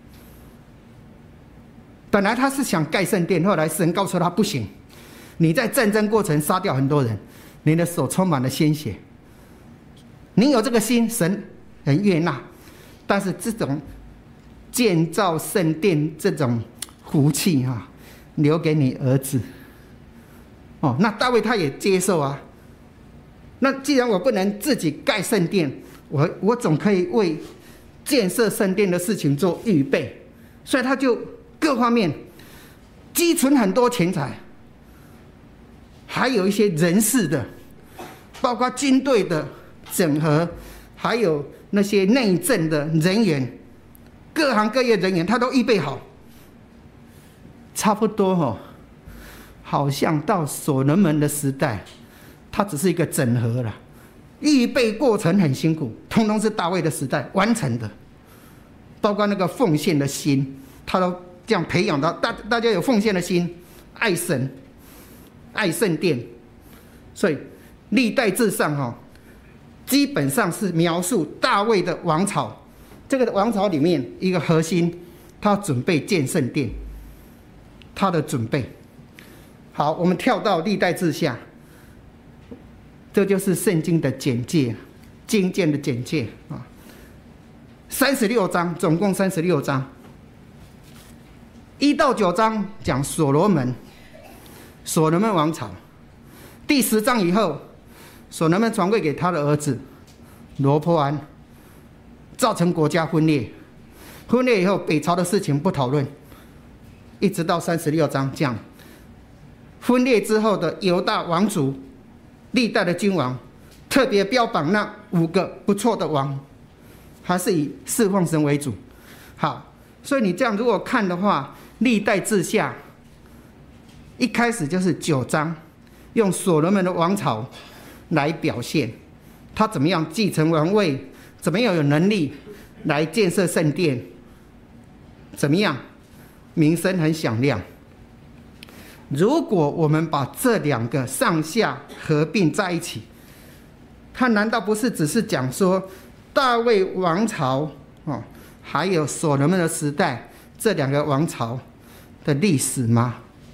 本来他是想盖圣殿，后来神告诉他不行。你在战争过程杀掉很多人，你的手充满了鲜血。你有这个心，神很悦纳，但是这种建造圣殿这种福气啊，留给你儿子。哦，那大卫他也接受啊。那既然我不能自己盖圣殿，我我总可以为建设圣殿的事情做预备，所以他就各方面积存很多钱财。还有一些人事的，包括军队的整合，还有那些内政的人员，各行各业人员，他都预备好。差不多哦，好像到所罗门的时代，它只是一个整合了，预备过程很辛苦，通通是大卫的时代完成的。包括那个奉献的心，他都这样培养到大大家有奉献的心，爱神。爱圣殿，所以历代志上哈，基本上是描述大卫的王朝。这个王朝里面一个核心，他准备建圣殿，他的准备。好，我们跳到历代志下，这就是圣经的简介，经卷的简介啊。三十六章，总共三十六章，一到九章讲所罗门。所罗门王朝，第十章以后，所罗门传位给他的儿子罗波安，造成国家分裂。分裂以后，北朝的事情不讨论，一直到三十六章讲分裂之后的犹大王族，历代的君王，特别标榜那五个不错的王，还是以侍奉神为主。好，所以你这样如果看的话，历代志下。一开始就是九章，用所罗门的王朝来表现他怎么样继承王位，怎么样有能力来建设圣殿，怎么样名声很响亮。如果我们把这两个上下合并在一起，它难道不是只是讲说大卫王朝哦，还有所罗门的时代这两个王朝的历史吗？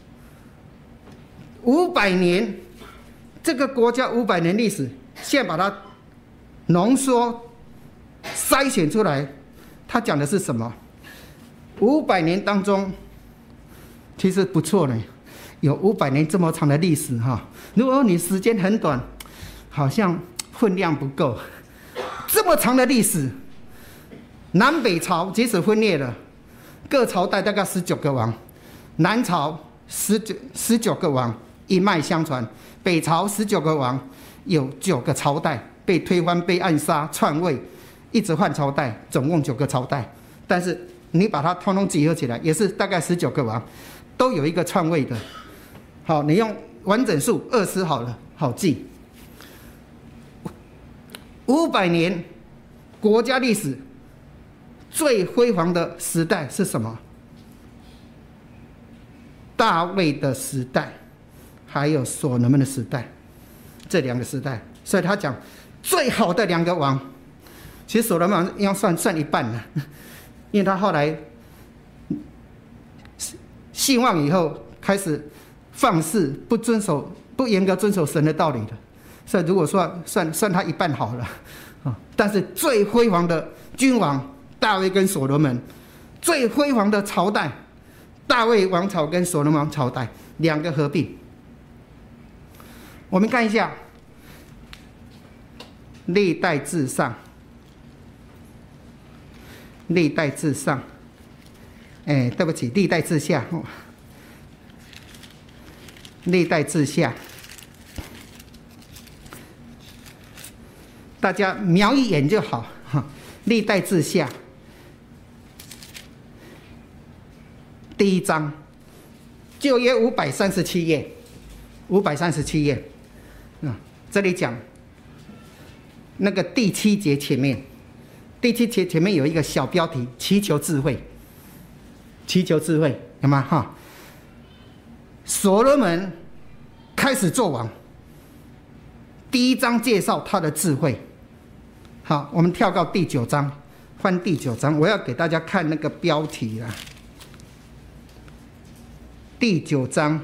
五百年，这个国家五百年历史，现在把它浓缩、筛选出来，它讲的是什么？五百年当中，其实不错呢，有五百年这么长的历史哈。如果你时间很短，好像分量不够。这么长的历史，南北朝即使分裂了，各朝代大概十九个王，南朝十九十九个王一脉相传，北朝十九个王有九个朝代被推翻、被暗杀、篡位，一直换朝代，总共九个朝代。但是你把它通通集合起来，也是大概十九个王，都有一个篡位的。好，你用完整数二十好了，好记。五百年国家历史最辉煌的时代是什么？大卫的时代，还有所罗门的时代，这两个时代。所以他讲最好的两个王，其实所罗门要算算一半了，因为他后来信望以后开始放肆，不遵守、不严格遵守神的道理了。所以如果说算算他一半好了，但是最辉煌的君王大卫跟所罗门，最辉煌的朝代大卫王朝跟所罗门朝代两个合并。我们看一下历代志上，历代志上，哎，对不起，历代志下，历代志下。大家瞄一眼就好。历代志下第一章，旧约五百三十七页，五百三十七页。嗯，这里讲那个第七节前面，第七节前面有一个小标题：祈求智慧。祈求智慧，有吗？哈，所罗门开始做王，第一章介绍他的智慧。好，我们跳到第九章，翻第九章，我要给大家看那个标题啦。第九章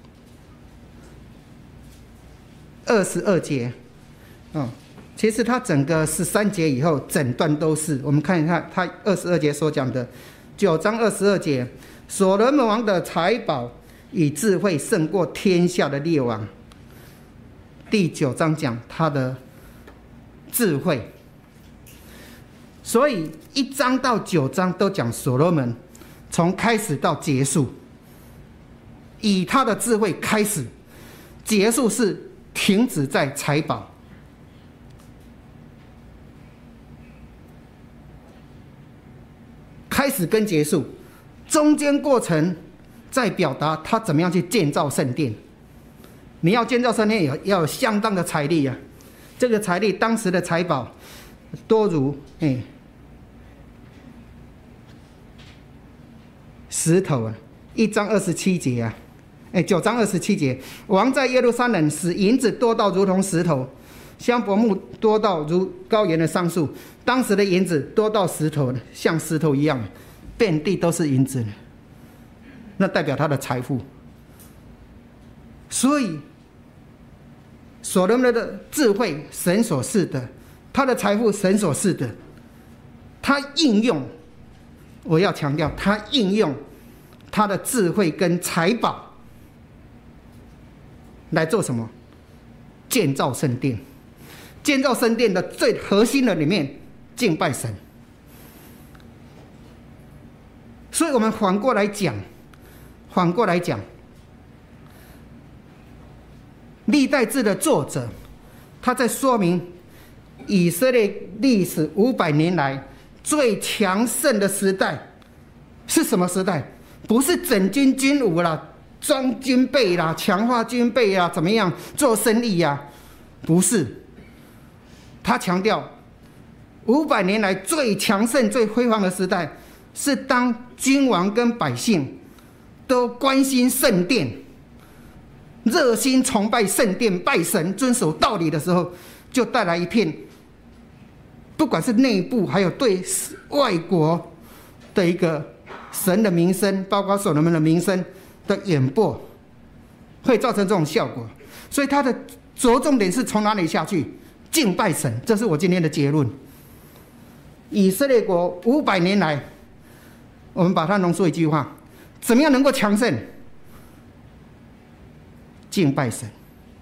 二十二节，哦，其实它整个十三节以后，整段都是。我们看一下，它二十二节所讲的，九章二十二节，所罗门王的财宝以智慧胜过天下的列王。第九章讲他的智慧。所以一章到九章都讲所罗门，从开始到结束，以他的智慧开始，结束是停止在财宝。开始跟结束，中间过程在表达他怎么样去建造圣殿。你要建造圣殿，要有相当的财力啊！这个财力，当时的财宝多如哎石头啊，一章二十七节啊，哎九章二十七节，王在耶路撒冷使银子多到如同石头，香柏木多到如高原的桑树。当时的银子多到石头，像石头一样，遍地都是银子，那代表他的财富。所以所罗门的智慧，神所赐的；他的财富，神所赐的。他应用，我要强调，他应用他的智慧跟财宝来做什么？建造圣殿。建造圣殿的最核心的里面，敬拜神。所以我们反过来讲，反过来讲，历代志的作者，他在说明以色列历史五百年来最强盛的时代是什么时代？不是整军军武啦、装军备啦、强化军备啦，怎么样做生意呀？不是。他强调，五百年来最强盛、最辉煌的时代，是当君王跟百姓都关心圣殿，热心崇拜圣殿、拜神、遵守道理的时候，就带来一片，不管是内部还有对外国的一个神的名声，包括所罗门的名声的演播，会造成这种效果。所以他的着重点是从哪里下去？敬拜神，这是我今天的结论。以色列国五百年来，我们把它浓缩一句话：怎么样能够强盛？敬拜神。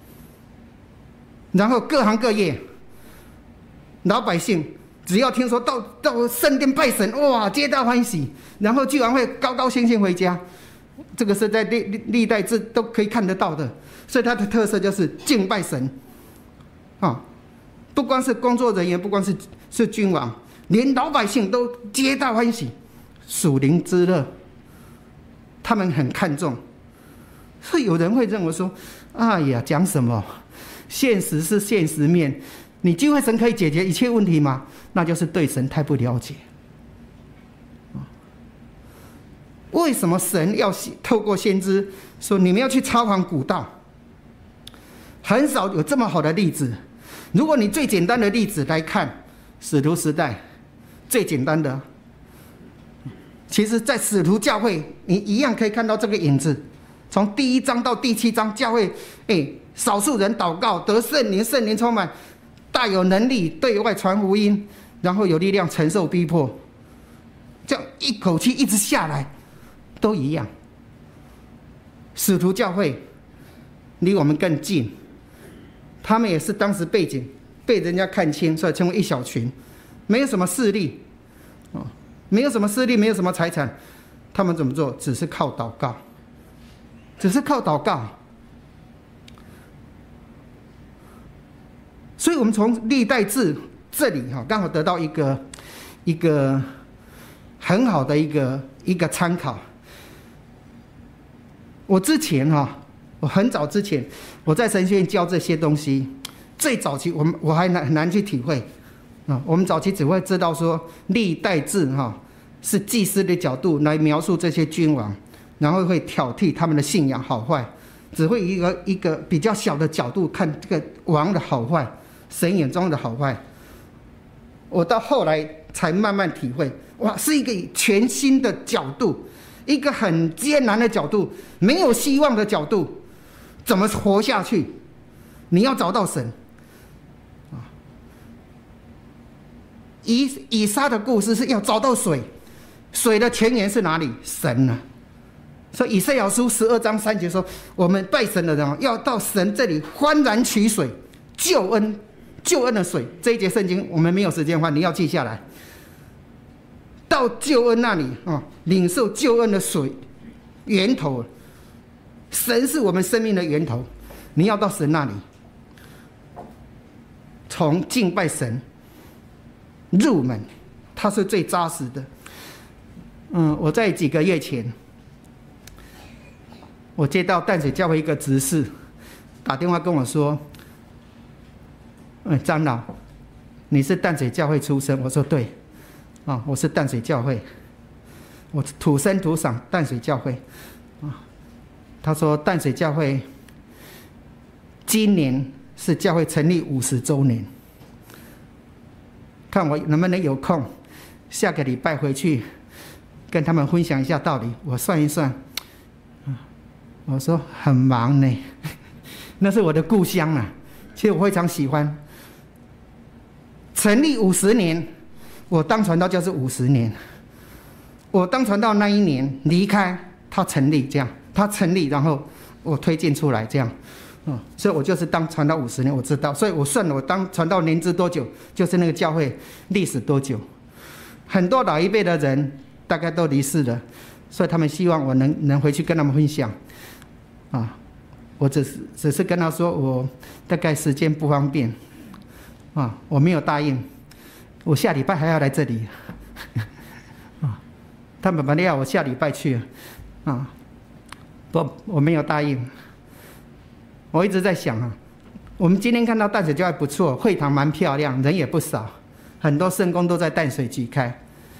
然后各行各业，老百姓只要听说到到圣殿拜神，哇，皆大欢喜，然后聚完会高高兴兴回家， 这个是在历历代志都可以看得到的。所以它的特色就是敬拜神啊，不光是工作人员，不光是是君王，连老百姓都皆大欢喜，属灵之乐，他们很看重。所以有人会认为说：“哎呀，讲什么？现实是现实面，你敬畏神可以解决一切问题吗？”那就是对神太不了解。为什么神要透过先知说你们要去操行古道？很少有这么好的例子。如果你最简单的例子来看，使徒时代最简单的，其实在使徒教会你一样可以看到这个影子。从第一章到第七章，教会哎，少数人祷告得圣灵，圣灵充满，大有能力对外传福音，然后有力量承受逼迫，这样一口气一直下来，都一样。使徒教会离我们更近，他们也是当时背景被人家看清，所以成为一小群，没有什么势力，没有什么势力，没有什么财产，他们怎么做？只是靠祷告，只是靠祷告。所以我们从历代志这里哈，刚好得到一个一个很好的一个一个参考。我之前哈，我很早之前我在神学院教这些东西，最早期我们我还难很难去体会啊。我们早期只会知道说历代志哈是祭司的角度来描述这些君王，然后会挑剔他们的信仰好坏，只会一个一个比较小的角度看这个王的好坏，神眼中的好坏。我到后来才慢慢体会，哇，是一个全新的角度，一个很艰难的角度，没有希望的角度，怎么活下去？你要找到神。以以撒的故事是要找到水，水的泉源是哪里？神啊！所以以赛亚书十二章三节说，我们拜神的人要到神这里欢然取水，救恩，救恩的水。这一节圣经我们没有时间的话，你要记下来。到救恩那里啊，领受救恩的水源头，神是我们生命的源头，你要到神那里，从敬拜神入门，它是最扎实的。嗯，我在几个月前，我接到淡水教会一个执事打电话跟我说：“嗯，长老，你是淡水教会出身？”我说：“对。”啊，我是淡水教会，我土生土长淡水教会。啊，他说淡水教会今年是教会成立五十周年，看我能不能有空，下个礼拜回去跟他们分享一下道理。我算一算，我说很忙呢，那是我的故乡啊，其实我非常喜欢。成立五十年。我当传道就是五十年，我当传道那一年离开，他成立这样，他成立，然后我推荐出来这样，嗯，所以我就是当传道五十年，我知道，所以我算了，我当传道年资多久，就是那个教会历史多久。很多老一辈的人大概都离世了，所以他们希望我能能回去跟他们分享，啊，我只是只是跟他说我大概时间不方便，啊，我没有答应。我下礼拜还要来这里，啊，他们本来要我下礼拜去，啊，不，我没有答应。我一直在想啊，我们今天看到淡水教会不错，会堂蛮漂亮，人也不少，很多圣工都在淡水举开。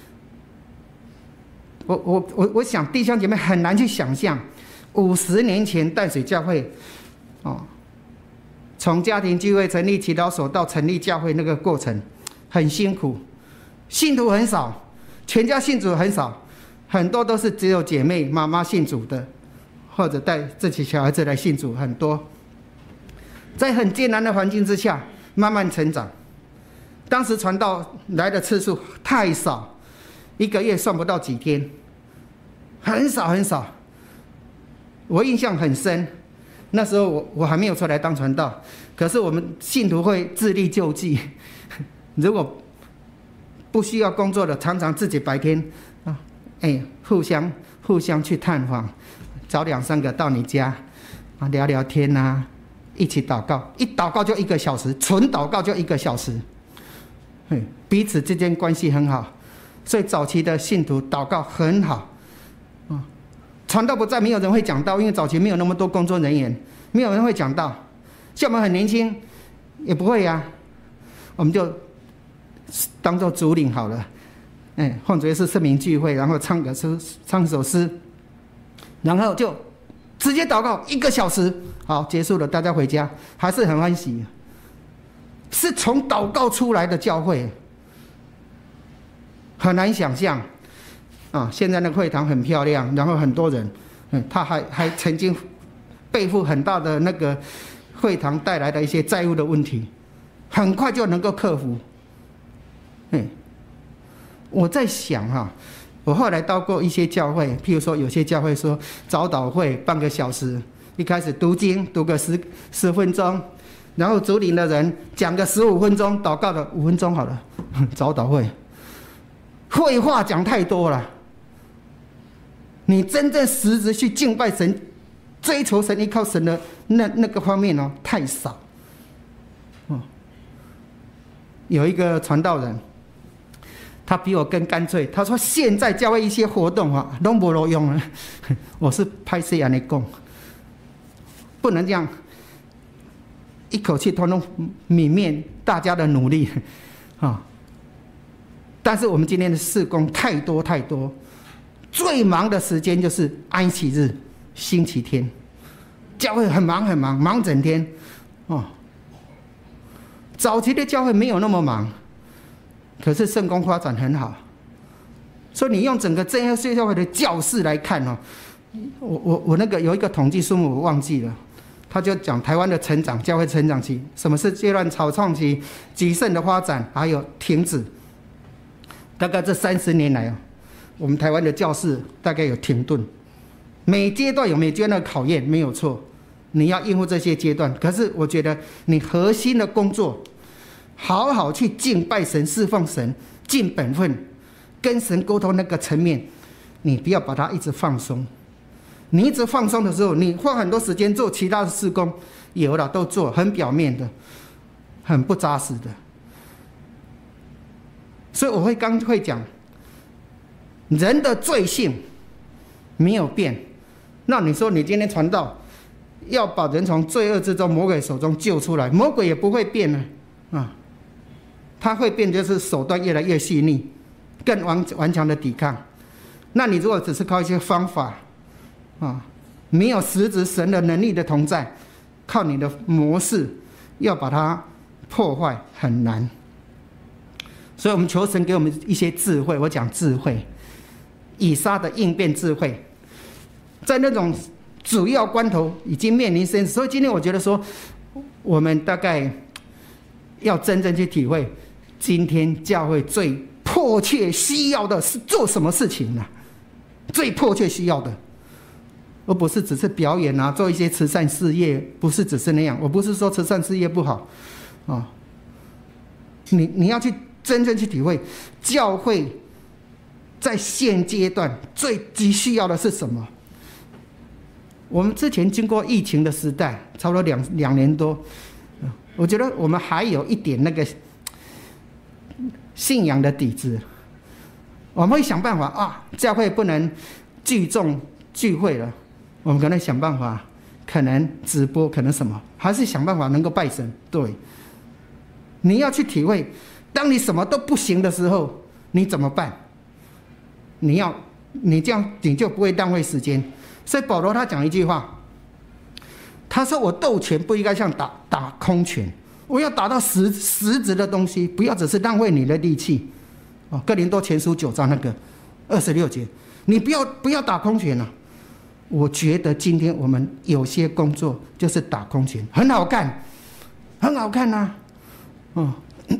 我我我我想弟兄姐妹很难去想象，五十年前淡水教会，哦，从家庭聚会成立祈祷所到成立教会那个过程。很辛苦，信徒很少，全家信主很少，很多都是只有姐妹妈妈信主的，或者带自己小孩子来信主，很多。在很艰难的环境之下，慢慢成长。当时传道来的次数太少，一个月算不到几天，很少很少。我印象很深，那时候我我还没有出来当传道，可是我们信徒会自力救济。如果不需要工作的，常常自己白天啊，哎，互相互相去探访， 找两三个到你家啊聊聊天啊，一起祷告，一祷告就一个小时，纯祷告就一个小时，嗯，彼此之间关系很好，所以早期的信徒祷告很好。啊，传道不在，没有人会讲道，因为早期没有那么多工作人员，没有人会讲道。像我们很年轻，也不会呀、啊，我们就当做主领好了。哎，奉主耶稣圣名聚会，然后唱个诗，唱首诗，然后就直接祷告一个小时，好，结束了，大家回家，还是很欢喜。是从祷告出来的教会，很难想象。啊，现在那个会堂很漂亮，然后很多人，嗯，他还还曾经背负很大的那个会堂带来的一些债务的问题，很快就能够克服。嗯，我在想哈、啊，我后来到过一些教会，譬如说有些教会说早祷会半个小时，一开始读经读个十十分钟，然后主领的人讲个十五分钟，祷告的五分钟好了，早祷会，废话讲太多了。你真正实质去敬拜神、追求神、依靠神的那那个方面哦，太少。哦，有一个传道人，他比我更干脆。他说：“现在教会一些活动啊，都没路用了。”我是拍摄安尼讲，不能这样一口气通通泯灭大家的努力啊！但是我们今天的事工太多太多。最忙的时间就是安息日、星期天，教会很忙很忙，忙整天。哦，早期的教会没有那么忙，可是圣工发展很好。所以你用整个正约教会的教室来看哦，我我我那个有一个统计数目我忘记了，他就讲台湾的成长、教会成长期，什么是阶段草创期、极盛的发展，还有停止。大概这三十年来哦。我们台湾的教室大概有停顿，每阶段有每阶段的考验，没有错，你要应付这些阶段。可是我觉得你核心的工作，好好去敬拜神、侍奉神、尽本分，跟神沟通那个层面，你不要把它一直放松。你一直放松的时候，你花很多时间做其他的事工，有了都做，很表面的，很不扎实的。所以我会刚会讲。人的罪性没有变，那你说你今天传道要把人从罪恶之中、魔鬼手中救出来，魔鬼也不会变呢，啊，他会变就是手段越来越细腻，更顽顽强的抵抗。那你如果只是靠一些方法，啊，没有实质神的能力的同在，靠你的模式要把它破坏很难。所以我们求神给我们一些智慧，我讲智慧。以撒的应变智慧，在那种主要关头已经面临生死，所以今天我觉得说，我们大概要真正去体会，今天教会最迫切需要的是做什么事情呢、啊？最迫切需要的，而不是只是表演啊，做一些慈善事业，不是只是那样。我不是说慈善事业不好，啊，你你要去真正去体会教会。在现阶段最急需要的是什么？我们之前经过疫情的时代，差不多两两年多，我觉得我们还有一点那个信仰的底子，我们会想办法啊，教会不能聚众聚会了，我们可能想办法，可能直播，可能什么，还是想办法能够拜神。对，你要去体会，当你什么都不行的时候，你怎么办？你要，你这样你就不会浪费时间。所以保罗他讲一句话，他说：“我斗拳不应该像打打空拳，我要打到实实质的东西，不要只是浪费你的力气。”哦，哥林多前书九章那个二十六节，你不要不要打空拳了、啊。我觉得今天我们有些工作就是打空拳，很好看，很好看呐、啊。哦，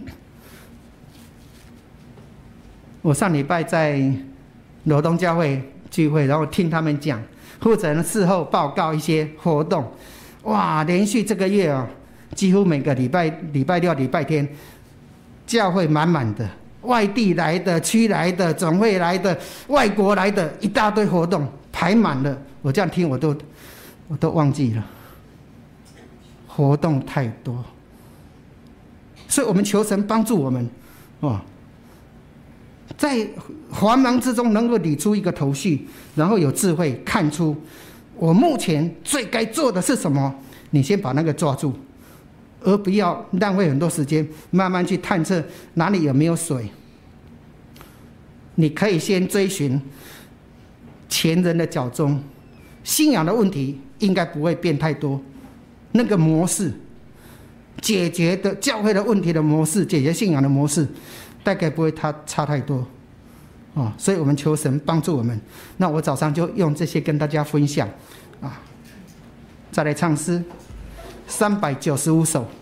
我上礼拜在罗东教会聚会，然后听他们讲，负责人事后报告一些活动。哇，连续这个月啊、哦，几乎每个礼拜礼拜六、礼拜天，教会满满的，外地来的、区来的、总会来的、外国来的，一大堆活动排满了。 我这样听我都我都忘记了，活动太多，所以我们求神帮助我们，哦，在繁忙之中能够理出一个头绪，然后有智慧看出我目前最该做的是什么，你先把那个抓住，而不要浪费很多时间慢慢去探测哪里有没有水。你可以先追寻前人的脚踪，信仰的问题应该不会变太多，那个模式解决的教会的问题的模式，解决信仰的模式大概不会差差太多，哦，所以我们求神帮助我们。那我早上就用这些跟大家分享啊，再来唱诗三百九十五首。